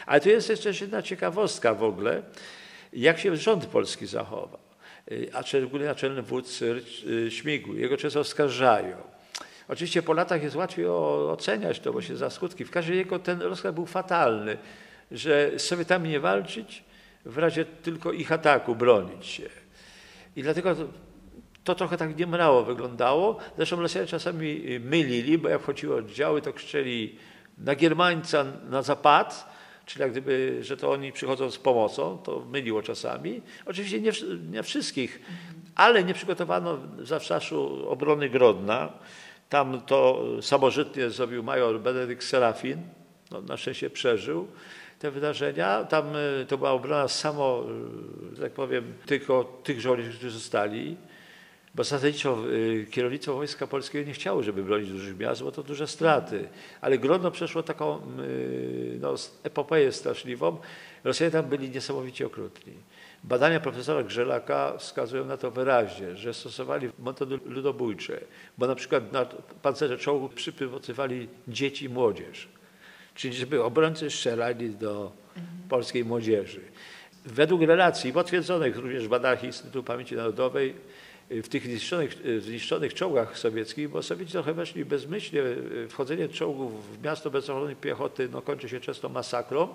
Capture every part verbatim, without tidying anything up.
Ale tu jest jeszcze jedna ciekawostka w ogóle, jak się rząd polski zachował, a szczególnie naczelny wódz Śmigły. Jego często oskarżają. Oczywiście po latach jest łatwiej oceniać to, bo się za skutki. W każdym razie ten rozkaz był fatalny, że z Sowietami nie walczyć, w razie tylko ich ataku bronić się. I dlatego to, to trochę tak niemrało wyglądało. Zresztą Rosjanie czasami mylili, bo jak wchodziły oddziały, to krzyczeli na Giermańca na zapad, czyli jak gdyby, że to oni przychodzą z pomocą, to myliło czasami. Oczywiście nie, nie wszystkich, ale nie przygotowano w Zawszaszu obrony Grodna. Tam to samożytnie zrobił major Benedykt Serafin, no, na szczęście przeżył te wydarzenia. Tam to była obrona samo, że tak powiem, tylko tych żołnierzy, którzy zostali, bo zasadniczo kierownictwo Wojska Polskiego nie chciało, żeby bronić dużych miast, bo to duże straty. Ale Grodno przeszło taką no, epopeję straszliwą. Rosjanie tam byli niesamowicie okrutni. Badania profesora Grzelaka wskazują na to wyraźnie, że stosowali metody ludobójcze, bo na przykład na pancerze czołgów przypywocywali dzieci i młodzież. Czyli żeby obrońcy strzelali do polskiej młodzieży. Według relacji potwierdzonych również w badaniach Instytutu Pamięci Narodowej w tych zniszczonych, zniszczonych czołgach sowieckich, bo Sowieci trochę weszli bezmyślnie, wchodzenie czołgów w miasto bez ochrony piechoty no, kończy się często masakrą.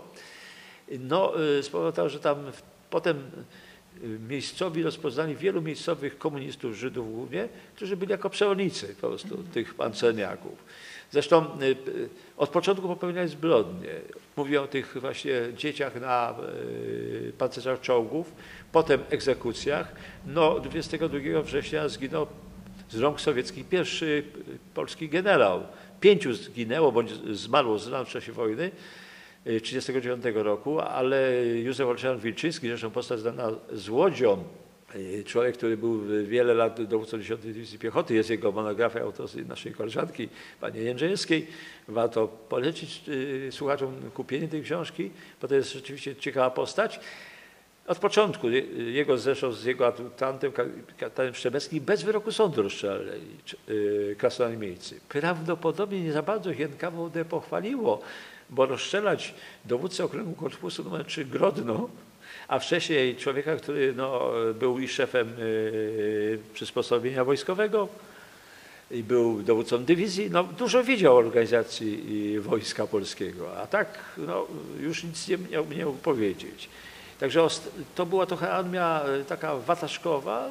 No, spowodowało, że tam potem miejscowi rozpoznali wielu miejscowych komunistów, Żydów głównie, którzy byli jako przewodnicy po prostu tych pancerniaków. Zresztą od początku popełniali zbrodnie. Mówię o tych właśnie dzieciach na pancerzach czołgów, potem egzekucjach. No, dwudziestego drugiego września zginął z rąk sowieckich pierwszy polski generał. Pięciu zginęło, bądź zmarło z ran w czasie wojny tysiąc dziewięćset trzydziestego dziewiątego roku, ale Józef Olszan Wilczyński, zresztą postać znana z łodzią, człowiek, który był wiele lat dowódcą dziesiątej Dywizji Piechoty, jest jego monografia autorstwa naszej koleżanki, pani Jędrzejewskiej. Warto polecić słuchaczom kupienie tej książki, bo to jest rzeczywiście ciekawa postać. Od początku, jego zresztą z jego adjutantem, kapitanem Szczebeckim, bez wyroku sądu rozstrzelali krasnoarmijcy. Prawdopodobnie nie za bardzo ich N K W D pochwaliło, bo rozstrzelać dowódcę okręgu korpusu numer trzy Grodno, a wcześniej człowieka, który no, był i szefem y, przysposobienia wojskowego i był dowódcą dywizji, no, dużo wiedział o organizacji Wojska Polskiego, a tak no, już nic nie miał, nie mógł powiedzieć. Także to była trochę armia taka wataszkowa,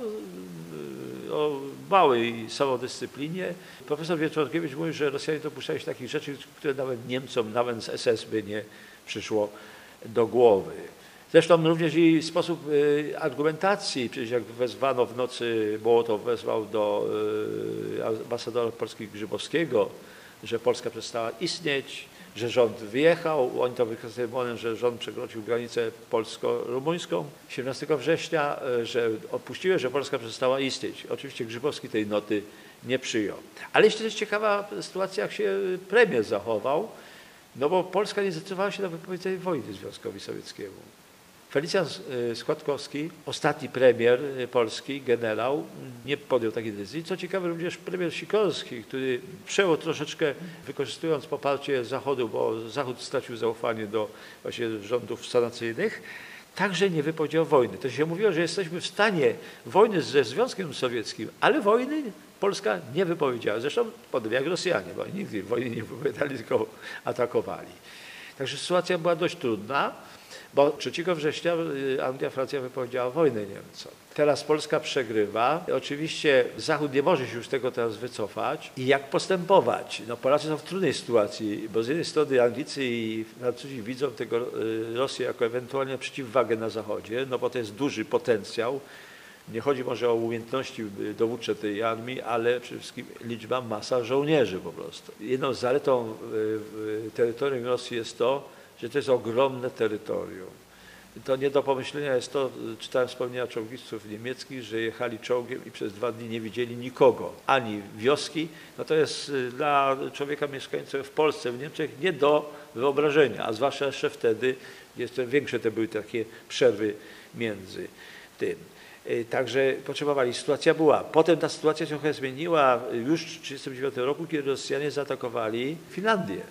o małej samodyscyplinie. Profesor Wieczorkiewicz mówi, że Rosjanie dopuszczają się takich rzeczy, które nawet Niemcom, nawet z S S by nie przyszło do głowy. Zresztą również i sposób argumentacji, przecież jak wezwano w nocy, Mołotow wezwał do ambasadora Polski Grzybowskiego, że Polska przestała istnieć, że rząd wyjechał, oni to wykorzystują, że rząd przekroczył granicę polsko-rumuńską siedemnastego września, że odpuściły, że Polska przestała istnieć. Oczywiście Grzybowski tej noty nie przyjął. Ale jeszcze jest ciekawa sytuacja, jak się premier zachował, no bo Polska nie zdecydowała się na wypowiedzenie wojny Związkowi Sowieckiemu. Felicjan Składkowski, ostatni premier polski, generał, nie podjął takiej decyzji. Co ciekawe, również premier Sikorski, który przejął troszeczkę, wykorzystując poparcie Zachodu, bo Zachód stracił zaufanie do właśnie rządów sanacyjnych, także nie wypowiedział wojny. To się mówiło, że jesteśmy w stanie wojny ze Związkiem Sowieckim, ale wojny Polska nie wypowiedziała. Zresztą podobnie jak Rosjanie, bo oni nigdy wojny nie wypowiadali, tylko atakowali. Także sytuacja była dość trudna. Bo trzeciego września Anglia, Francja wypowiedziała wojnę Niemcom. Teraz Polska przegrywa. Oczywiście Zachód nie może się już tego teraz wycofać. I jak postępować? No, Polacy są w trudnej sytuacji, bo z jednej strony Anglicy i Francuzi widzą tego Rosję jako ewentualnie przeciwwagę na Zachodzie, no bo to jest duży potencjał. Nie chodzi może o umiejętności dowódcze tej armii, ale przede wszystkim liczba, masa żołnierzy po prostu. Jedną z zaletą terytorium Rosji jest to, że to jest ogromne terytorium. To nie do pomyślenia jest to, czytałem wspomnienia czołgistów niemieckich, że jechali czołgiem i przez dwa dni nie widzieli nikogo, ani wioski. No to jest dla człowieka mieszkającego w Polsce, w Niemczech nie do wyobrażenia, a zwłaszcza jeszcze wtedy, jeszcze większe te były takie przerwy między tym. Także potrzebowali. Sytuacja była. Potem ta sytuacja się trochę zmieniła już w tysiąc dziewięćset trzydziestym dziewiątym roku, kiedy Rosjanie zaatakowali Finlandię.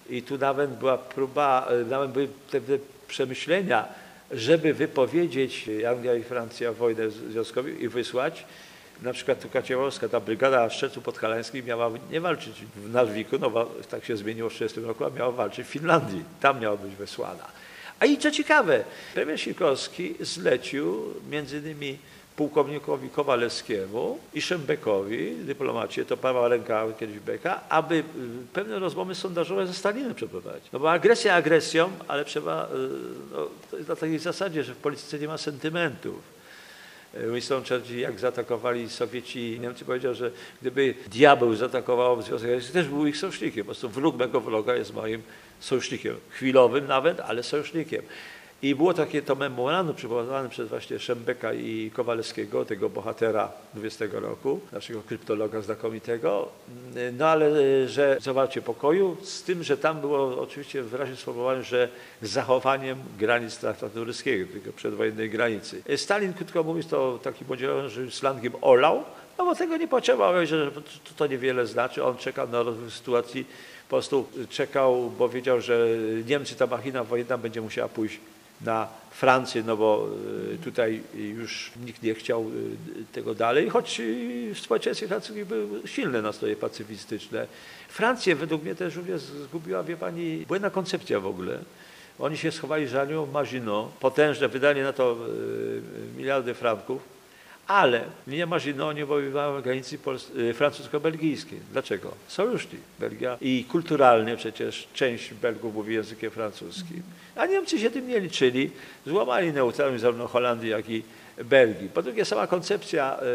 i tu nawet była próba, nawet były te przemyślenia, żeby wypowiedzieć Anglia i Francja wojnę związkową i wysłać. Na przykład tu Kaciełowska, ta brygada Szczeców Podhalańskich miała nie walczyć w Narwiku, no tak się zmieniło w tysiąc dziewięćset trzydziestym roku, a miała walczyć w Finlandii. Tam miała być wysłana. A i co ciekawe, premier Sikorski zlecił między innymi pułkownikowi Kowalewskiemu i Szymbekowi, dyplomacie, to prawa ręka kiedyś Beka, aby pewne rozmowy sondażowe ze Stalinem przeprowadzić. No bo agresja agresją, ale trzeba, no, to jest na takiej zasadzie, że w polityce nie ma sentymentów. Winston Churchill, jak zaatakowali Sowieci, Niemcy, powiedział, że gdyby diabeł zaatakował Związek Radziecki, też był ich sojusznikiem. Po prostu wróg mego wroga jest moim sojusznikiem. Chwilowym nawet, ale sojusznikiem. I było takie to memorandum przygotowane przez właśnie Szembeka i Kowalewskiego, tego bohatera dwudziestego roku, naszego kryptologa znakomitego, no ale że zawarcie pokoju, z tym, że tam było oczywiście wyraźnie sformułowane, że z zachowaniem granic traktatu ryskiego, tylko przedwojennej granicy. Stalin, krótko mówiąc, to taki młodzieżowy slangiem olał, no bo tego nie potrzebował, że to, to niewiele znaczy, on czekał na rozwój sytuacji, po prostu czekał, bo wiedział, że Niemcy, ta machina wojenna będzie musiała pójść na Francję, no bo tutaj już nikt nie chciał tego dalej, choć w społeczeństwie francuskim były silne nastroje pacyfistyczne. Francję według mnie też również zgubiła, wie pani, błędna koncepcja w ogóle. Oni się schowali za nią Maginot, potężne wydanie na to miliardy franków, ale linia Maginot nie obejmowała granicy francusko-belgijskiej. Dlaczego? Sojusznik. Belgia i kulturalnie przecież część Belgów mówi językiem francuskim. A Niemcy się tym nie liczyli, złamali neutralność zarówno Holandii, jak i Belgii. Po drugie, sama koncepcja yy,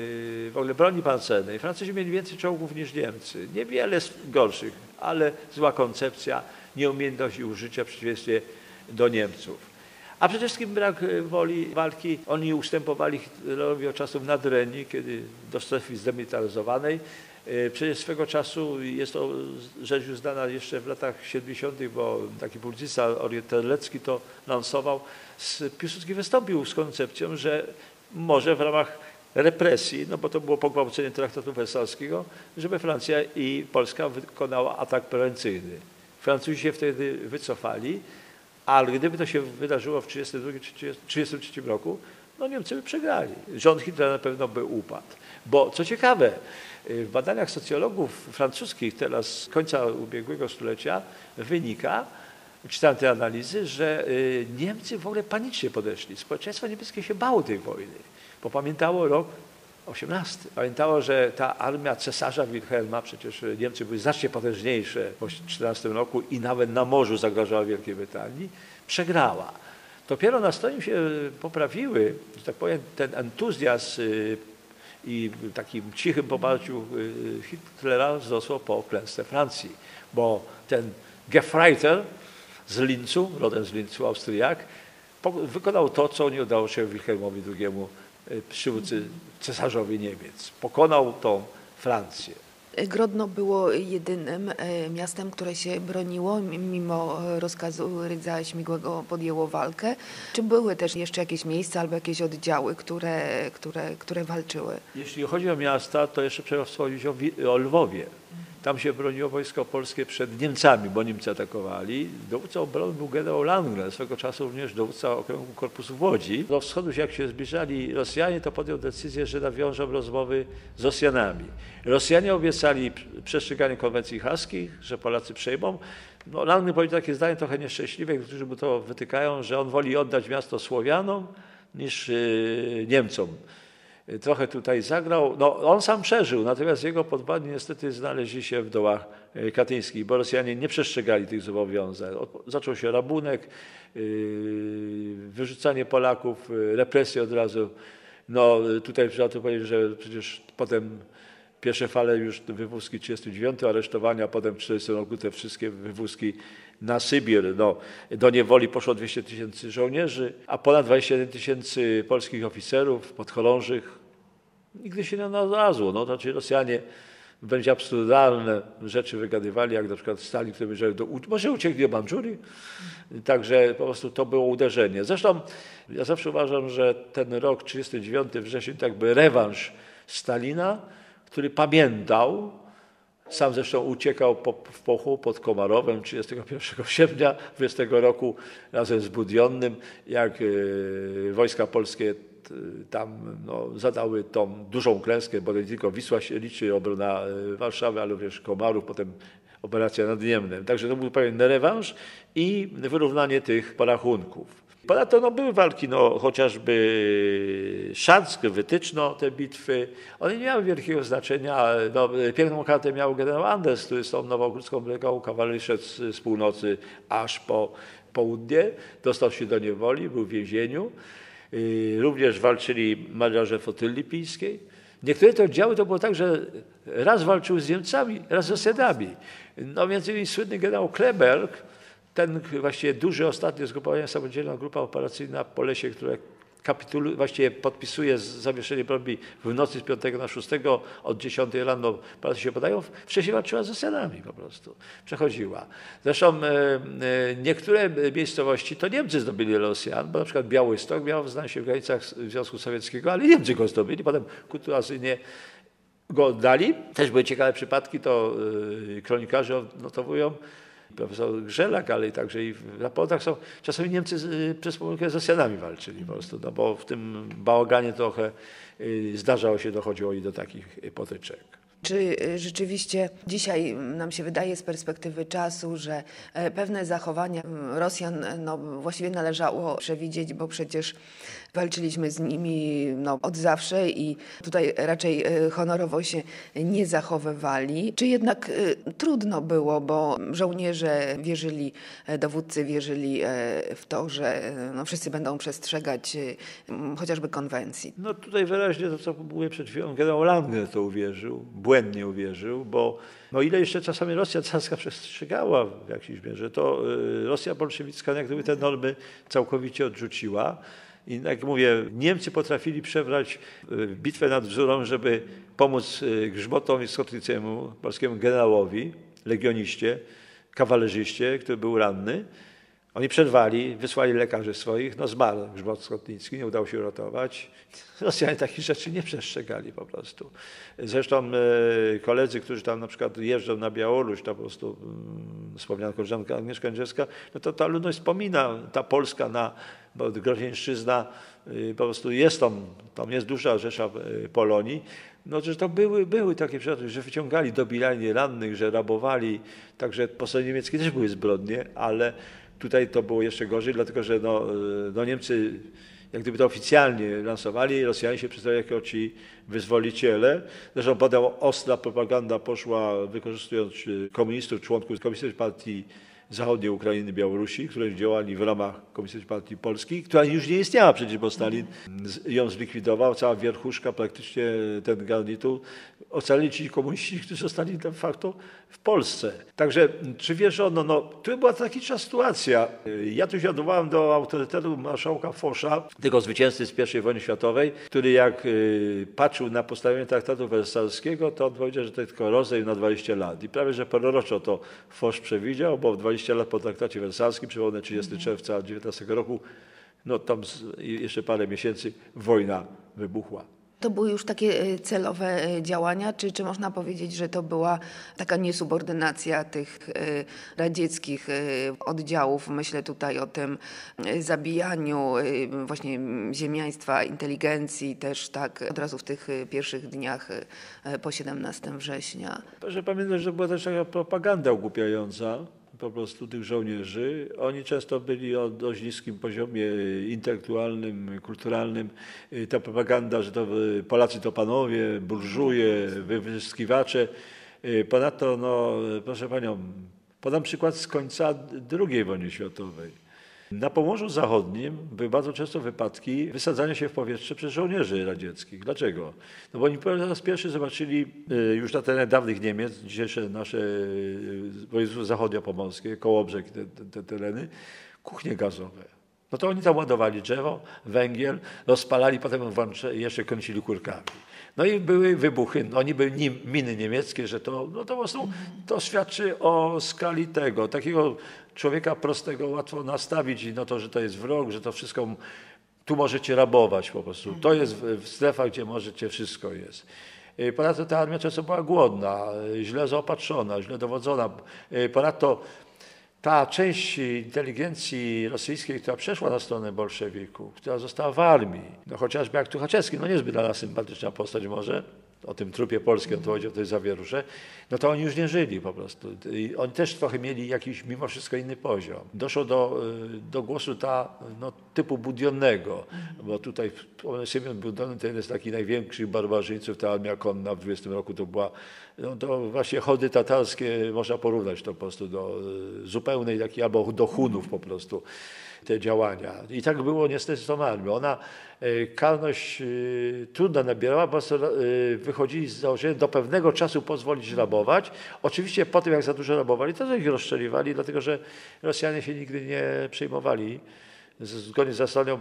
w ogóle broni pancernej. Francuzi mieli więcej czołgów niż Niemcy. Niewiele gorszych, ale zła koncepcja, nieumiejętność ich użycia w przeciwieństwie do Niemców. A przede wszystkim brak woli walki. Oni ustępowali Hitlerowi od czasów nadrenii, kiedy do strefy zdemilitaryzowanej. Przecież swego czasu jest to rzecz już znana jeszcze w latach siedemdziesiątych, bo taki publicysta Orient Terlecki to lansował. Piłsudski wystąpił z koncepcją, że może w ramach represji, no bo to było pogwałcenie traktatu wersalskiego, żeby Francja i Polska wykonała atak prewencyjny. Francuzi się wtedy wycofali. Ale gdyby to się wydarzyło w tysiąc dziewięćset trzydziestym drugim do trzydziestego trzeciego roku, no Niemcy by przegrali. Rząd Hitlera na pewno by upadł. Bo co ciekawe, w badaniach socjologów francuskich teraz z końca ubiegłego stulecia wynika, czytałem te analizy, że Niemcy w ogóle panicznie podeszli. Społeczeństwo niemieckie się bało tej wojny, bo pamiętało rok osiemnasty. Pamiętało, że ta armia cesarza Wilhelma, przecież Niemcy były znacznie potężniejsze w tysiąc dziewięćset czternastym roku i nawet na morzu zagrażała Wielkiej Brytanii, przegrała. Dopiero nastroje się poprawiły, że tak powiem, ten entuzjazm i takim cichym poparciu Hitlera wzrosło po klęsce Francji, bo ten Gefreiter z Linzu, rodem z Linzu, Austriak, wykonał to, co nie udało się Wilhelmowi drugiemu, przywódcy cesarzowi Niemiec. Pokonał tą Francję. Grodno było jedynym miastem, które się broniło, mimo rozkazu Rydza Śmigłego podjęło walkę. Czy były też jeszcze jakieś miejsca albo jakieś oddziały, które, które, które walczyły? Jeśli chodzi o miasta, to jeszcze trzeba wspomnieć o, o Lwowie. Tam się broniło wojsko polskie przed Niemcami, bo Niemcy atakowali. Dowódcą obrony był generał Landgren, swego czasu również dowódca okręgu korpusu w Łodzi. Do wschodu, jak się zbliżali Rosjanie, to podjął decyzję, że nawiążą rozmowy z Rosjanami. Rosjanie obiecali przestrzeganie konwencji haskich, że Polacy przejmą. No, Landgren powiedział takie zdanie trochę nieszczęśliwe, którzy mu to wytykają, że on woli oddać miasto Słowianom niż yy, Niemcom. Trochę tutaj zagrał. No, on sam przeżył, natomiast jego podwładni niestety znaleźli się w dołach katyńskich, bo Rosjanie nie przestrzegali tych zobowiązań. Zaczął się rabunek, wyrzucanie Polaków, represje od razu. No, tutaj trzeba tu powiedzieć, że przecież potem pierwsze fale już wywózki trzydziesty dziewiąty, aresztowania, potem w czterdziestym roku te wszystkie wywózki na Sybir. No, do niewoli poszło dwieście tysięcy żołnierzy, a ponad dwadzieścia jeden tysięcy polskich oficerów, podchorążych. Nigdy się nie znalazło. No, to znaczy Rosjanie wręcz absurdalne rzeczy wygadywali, jak na przykład Stalin, który powiedział, do, może uciekli do Mandżurii. Także po prostu to było uderzenie. Zresztą ja zawsze uważam, że ten rok trzydziesty dziewiąty wrzesień to jakby rewanż Stalina, który pamiętał Sam zresztą uciekał po, w Pochu pod Komarowem trzydziestego pierwszego sierpnia dwudziestego roku razem z Budionnym, jak y, wojska polskie tam no, zadały tą dużą klęskę, bo nie tylko Wisła się liczy, obrona Warszawy, ale również Komarów, potem operacja nad Niemnem. Także to był pewien rewanż i wyrównanie tych porachunków. Ponadto no, były walki, no, chociażby Szanck, Wytyczno, te bitwy. One nie miały wielkiego znaczenia. No, piękną kartę miał generał Anders, który z tą Nowogródzką brygą kawalerii szedł z północy aż po południe. Dostał się do niewoli, był w więzieniu. Również walczyli marynarze flotyli lipińskiej. Niektóre te oddziały to było tak, że raz walczył z Niemcami, raz z Rosjanami. No między innymi słynny generał Kleberg, ten właściwie duży ostatni zgrupowania, samodzielna grupa operacyjna po lesie, które kapituluje, właściwie podpisuje zawieszenie broni w nocy z piątego na szóstego, od dziesiątej rano Polacy się podają, wcześniej walczyła z Rosjanami po prostu, przechodziła. Zresztą e, e, niektóre miejscowości to Niemcy zdobyli Rosjan, bo na przykład Białystok miał znać się w granicach Związku Sowieckiego, ale Niemcy go zdobyli, potem kurtuazyjnie go oddali. Też były ciekawe przypadki, to e, kronikarze odnotowują. Profesor Grzelak, ale także i w raportach są, czasami Niemcy z, przez pomyłkę z Rosjanami walczyli po prostu, no bo w tym bałaganie trochę y, zdarzało się, dochodziło i do takich potyczek. Czy rzeczywiście dzisiaj nam się wydaje z perspektywy czasu, że pewne zachowania Rosjan no, właściwie należało przewidzieć, bo przecież walczyliśmy z nimi no, od zawsze i tutaj raczej honorowo się nie zachowywali. Czy jednak trudno było, bo żołnierze wierzyli, dowódcy wierzyli w to, że no, wszyscy będą przestrzegać chociażby konwencji? No tutaj wyraźnie to, co mówię przed chwilą, generał Langer to uwierzył, błędnie uwierzył, bo no ile jeszcze czasami Rosja carska przestrzegała w jakiejś mierze, to Rosja bolszewicka jak gdyby te normy całkowicie odrzuciła. I jak mówię, Niemcy potrafili przebrać bitwę nad Wzórą, żeby pomóc Grzmotowi Skotnickiemu, polskiemu generałowi, legioniście, kawalerzyście, który był ranny. Oni przerwali, wysłali lekarzy swoich, no zmarł Grzmot Skotnicki, nie udało się uratować. Rosjanie takich rzeczy nie przestrzegali po prostu. Zresztą e, koledzy, którzy tam na przykład jeżdżą na Białoruś, to po prostu mm, wspomniana koleżanka Agnieszka Jędrzejewska, no to ta ludność wspomina, ta Polska na, bo Grodzieńszczyzna y, po prostu jest tam, tam jest duża rzesza y, Polonii, no, że to były, były takie przypadki, że wyciągali, dobijali rannych, że rabowali, także po stronie niemieckiej też były zbrodnie, ale tutaj to było jeszcze gorzej, dlatego że no, no Niemcy jak gdyby to oficjalnie lansowali, Rosjanie się przedstawiali jako ci wyzwoliciele. Zresztą potem ostra propaganda poszła, wykorzystując komunistów, członków Komunistycznej Partii Zachodniej Ukrainy, Białorusi, którzy działali w ramach Komunistycznej Partii Polskiej, która już nie istniała przecież, bo Stalin ją zlikwidował, cała wierchuszka, praktycznie ten garnitur. Ocalili ci komuniści, którzy zostali de facto w Polsce. Także czy wierzono, no to była taka sytuacja. Ja tu siadowałem do autorytetu marszałka Fosza, tego zwycięzcy z pierwszej wojny światowej, który jak patrzył na postawienie traktatu wersalskiego, to on powiedział, że to tylko rozejm na dwadzieścia lat. I prawie, że proroczo to Fosz przewidział, bo w dwadzieścia lat po traktacie wersalskim, przypomnę trzydziestego czerwca dziewiętnastego roku, no tam jeszcze parę miesięcy wojna wybuchła. To były już takie celowe działania, czy, czy można powiedzieć, że to była taka niesubordynacja tych radzieckich oddziałów? Myślę tutaj o tym zabijaniu właśnie ziemiaństwa, inteligencji też tak od razu w tych pierwszych dniach po siedemnastego września. Proszę pamiętać, że była też taka propaganda ogłupiająca po prostu tych żołnierzy. Oni często byli o dość niskim poziomie intelektualnym, kulturalnym. Ta propaganda, że to Polacy to panowie, burżuje, wyzyskiwacze. Ponadto, no, proszę panią, podam przykład z końca drugiej wojny światowej. Na Pomorzu Zachodnim były bardzo często wypadki wysadzania się w powietrze przez żołnierzy radzieckich. Dlaczego? No bo oni po raz pierwszy zobaczyli już na terenach dawnych Niemiec, dzisiejsze nasze województwo zachodniopomorskie, Kołobrzeg, te, te, te tereny, kuchnie gazowe. No to oni tam ładowali drzewo, węgiel, rozpalali, potem jeszcze kończyli kurkami. No i były wybuchy, no niby miny niemieckie, że to, no to po prostu to świadczy o skali tego, takiego człowieka prostego łatwo nastawić no to, że to jest wrog, że to wszystko, tu możecie rabować po prostu. To jest w strefach, gdzie możecie, wszystko jest. Ponadto ta armia często była głodna, źle zaopatrzona, źle dowodzona. Ponadto ta część inteligencji rosyjskiej, która przeszła na stronę bolszewików, która została w armii, no chociażby jak Tuchaczewski, no niezbyt dla nas sympatyczna postać może, o tym trupie polskim, to chodzi o tej zawierusze, no to oni już nie żyli po prostu. I oni też trochę mieli jakiś mimo wszystko inny poziom. Doszło do, do głosu ta, no, typu Budionnego, bo tutaj Siemion Budiony to jest taki największy barbarzyńców, ta armia konna w dwudziestym roku to była, no to właśnie chody tatarskie, można porównać to po prostu do zupełnej takiej, albo do Hunów po prostu, te działania. I tak było niestety z tą armią. Ona karność trudna nabierała, bo wychodzili z założenia do pewnego czasu pozwolić rabować. Oczywiście po tym, jak za dużo rabowali, to ich rozstrzeliwali, dlatego że Rosjanie się nigdy nie przejmowali. Zgodnie z zasadą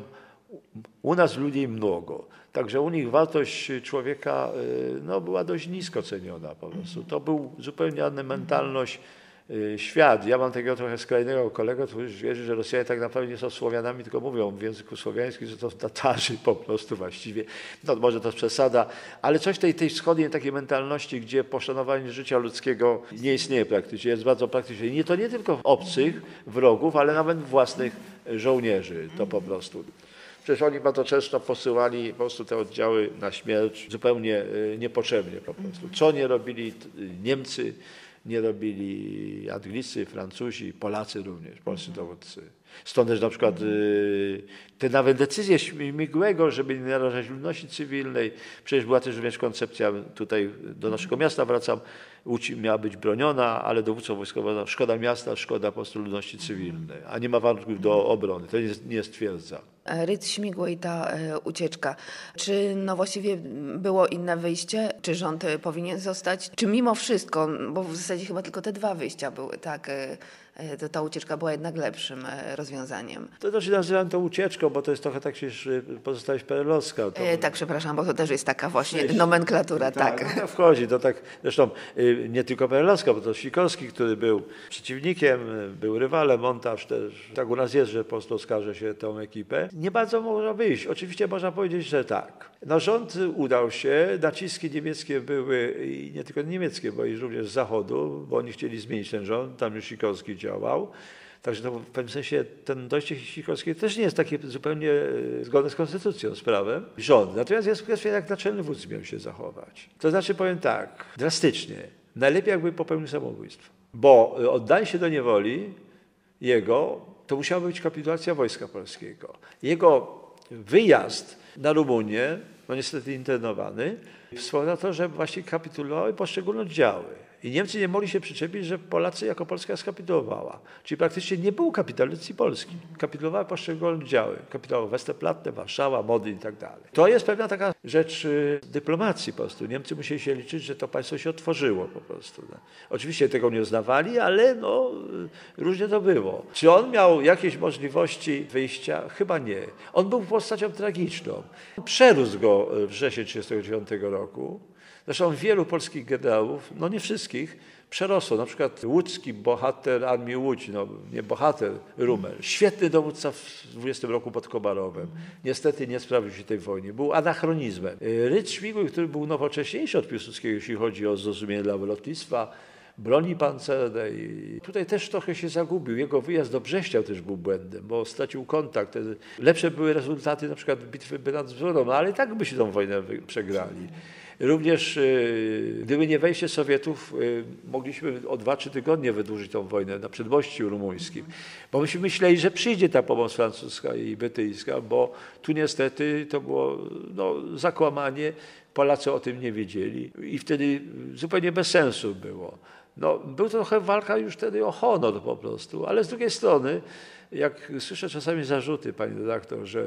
u nas ludzi mnogo. Także u nich wartość człowieka no, była dość nisko ceniona po prostu. To był zupełnie inna mentalność, świat. Ja mam takiego trochę skrajnego kolegę, który wierzy, że Rosjanie tak naprawdę nie są Słowianami, tylko mówią w języku słowiańskim, że to Tatarzy po prostu właściwie. No może to jest przesada, ale coś tej, tej wschodniej takiej mentalności, gdzie poszanowanie życia ludzkiego nie istnieje praktycznie, jest bardzo praktyczne. I nie, to nie tylko obcych, wrogów, ale nawet własnych żołnierzy. To po prostu. Przecież oni bardzo często posyłali po prostu te oddziały na śmierć zupełnie niepotrzebnie po prostu. Co nie robili Niemcy, nie robili Anglicy, Francuzi, Polacy również, polscy dowódcy. Stąd też na przykład te nawet decyzje Śmigłego, żeby nie narażać ludności cywilnej, przecież była też również koncepcja, tutaj do naszego miasta wracam, Łódź miała być broniona, ale dowódcą wojskowym, no, szkoda miasta, szkoda po prostu ludności cywilnej, a nie ma warunków do obrony, to nie, nie stwierdza. Rydz Śmigły i ta e, ucieczka. Czy no właściwie było inne wyjście? Czy rząd powinien zostać? Czy mimo wszystko, bo w zasadzie chyba tylko te dwa wyjścia były, tak, e, to ta ucieczka była jednak lepszym e, rozwiązaniem? To znaczy nazywam to ucieczką, bo to jest trochę tak się pozostałość perelowska. To... E, tak, przepraszam, bo to też jest taka właśnie nomenklatura, tak. Tak, to wchodzi, to tak, zresztą nie tylko perelowska, bo to Sikorski, który był przeciwnikiem, był rywalem, on też, tak u nas jest, że po prostu oskarży się tą ekipę. Nie bardzo można wyjść. Oczywiście można powiedzieć, że tak. No rząd udał się, naciski niemieckie były, i nie tylko niemieckie, bo i również z zachodu, bo oni chcieli zmienić ten rząd, tam już Sikorski działał. Także no, w pewnym sensie ten dojście Sikorskiego też nie jest takie zupełnie zgodne z konstytucją, z prawem. Rząd. Natomiast jest kwestia, jak naczelny wódz miał się zachować. To znaczy, powiem tak, drastycznie, najlepiej jakby popełnił samobójstwo. Bo oddanie się do niewoli jego, to musiała być kapitulacja Wojska Polskiego. Jego wyjazd na Rumunię, no niestety internowany, wspomina to, że właśnie kapitulowały poszczególne oddziały. I Niemcy nie mogli się przyczepić, że Polacy jako Polska skapitulowała. Czyli praktycznie nie było kapitulacji Polski. Kapitulowały poszczególne oddziały. Kapitulowały Westerplatte, Warszawa, Modlin i tak dalej. To jest pewna taka rzecz dyplomacji po prostu. Niemcy musieli się liczyć, że to państwo się otworzyło po prostu. No. Oczywiście tego nie uznawali, ale no, różnie to było. Czy on miał jakieś możliwości wyjścia? Chyba nie. On był postacią tragiczną. Przerósł go wrzesień tysiąc dziewięćset trzydziestego dziewiątego roku. Zresztą wielu polskich generałów, no nie wszystkich, przerosło. Na przykład łódzki bohater Armii Łódź, no nie bohater, Rumel, świetny dowódca w dwudziestym roku pod Kobarowem. Niestety nie sprawdził się tej wojnie. Był anachronizmem. Rydz Śmigły, który był nowocześniejszy od Piłsudskiego, jeśli chodzi o zrozumienie dla lotnictwa, broni pancernej. Tutaj też trochę się zagubił. Jego wyjazd do Brześcia też był błędem, bo stracił kontakt. Lepsze były rezultaty na przykład bitwy nad Wzorą, no ale i tak by się tą wojnę przegrali. Również gdyby nie wejście Sowietów, mogliśmy o dwa, trzy tygodnie wydłużyć tą wojnę na przedmościu rumuńskim. Bo myśmy myśleli, że przyjdzie ta pomoc francuska i brytyjska, bo tu niestety to było no, zakłamanie. Polacy o tym nie wiedzieli i wtedy zupełnie bez sensu było. No, był to trochę walka już wtedy o honor po prostu, ale z drugiej strony, jak słyszę czasami zarzuty, pani redaktor, że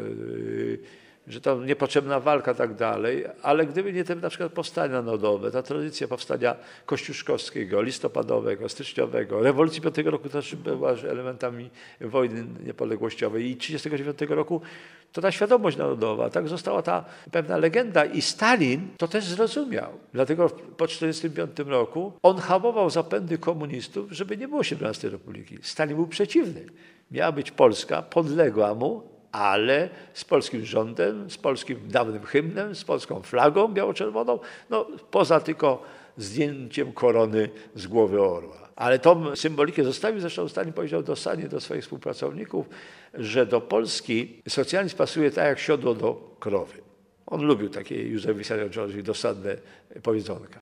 że to niepotrzebna walka i tak dalej, ale gdyby nie te na przykład powstania narodowe, ta tradycja powstania kościuszkowskiego, listopadowego, styczniowego, rewolucji piątego roku też była elementami wojny niepodległościowej i trzydziestego dziewiątego roku, to ta świadomość narodowa, tak została ta pewna legenda i Stalin to też zrozumiał. Dlatego po czterdziestym piątym roku on hamował zapędy komunistów, żeby nie było siedemnastej Republiki. Stalin był przeciwny. Miała być Polska, podległa mu, ale z polskim rządem, z polskim dawnym hymnem, z polską flagą biało-czerwoną, no poza tylko zdjęciem korony z głowy orła. Ale tą symbolikę zostawił, zresztą Stalin powiedział dosadnie do swoich współpracowników, że do Polski socjalizm pasuje tak jak siodło do krowy. On lubił takie Józef Wissarionowi dosadne powiedzonka.